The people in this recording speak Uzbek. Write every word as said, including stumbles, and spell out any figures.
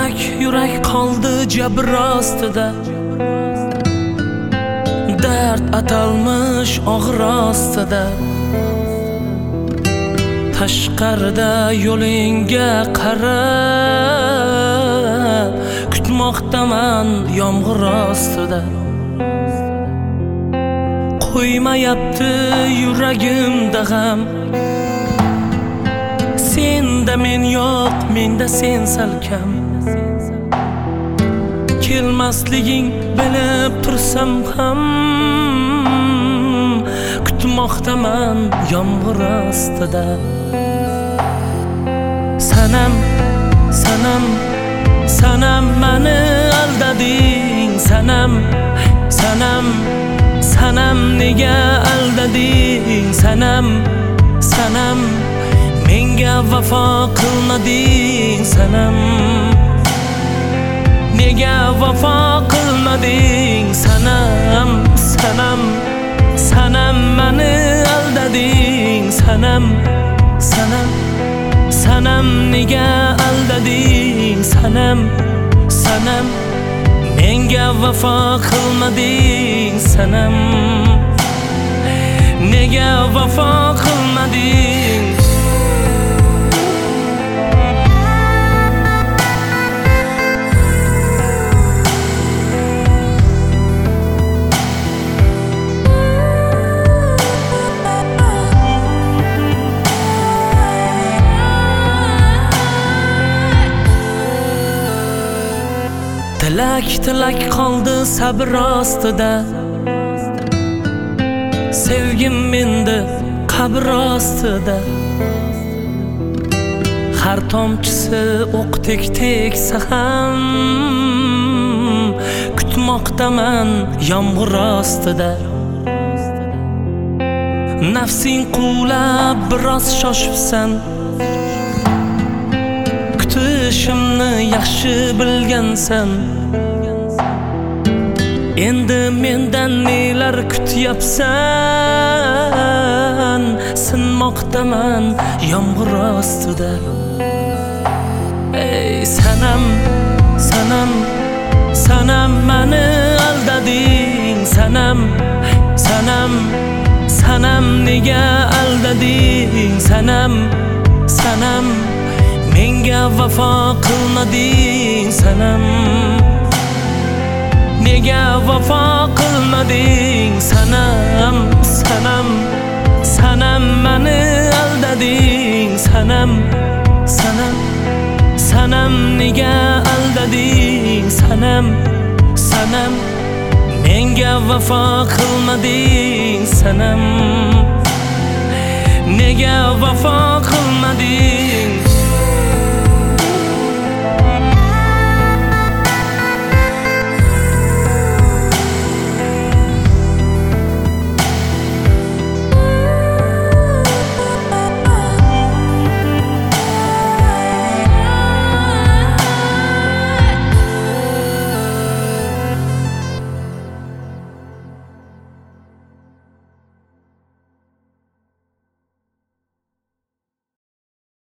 yurak yurak qoldi jabr ostida, dard atalmish og'ir ostida. Tashqarida yo'lingga qara, kutmoqdaman yomg'ir ostida. Qo'ymayapti yuragimda g'am, senda men yo'q, menda sen salkam. Kelmasliging bilib tursam ham, kutmoqdaman yomg'ir ostida. Sanam, sanam, sanam meni aldading. Sanam, sanam, sanam nega aldading. Sanam, sanam, menga vafo qilmading. Sanam, nega vafo qilmading. Sanam, sanam, sanam meni aldading. Sanam, sanam, sanam nega aldading. Sanam, sanam, menga vafo qilmading. Sanam, nega vafo qilmading. Tilak tilak qoldi sabr ostida, sevgim menda qabr ostida. Har tomchisi o'qdek teksa ham, kutmoqdaman yomg'ir ostida. Nafsing quvlab biroz shoshibsan, kutishimni yaxshi bilgansan. Endi mendan nelar kutyapsan, sinmoqdaman yomg'ir ostida. Ey sanam, sanam, sanam meni aldading. Sanam, sanam, sanam nega aldading. Sanam, sanam, menga vafo qilmading. Sanam, nega vafo qilmading. Sanam, sanam, sanam meni aldading. Sanam, sanam, sanam nega aldading. Sanam, sanam, menga vafo qilmading. Sanam, nega vafo qilmading.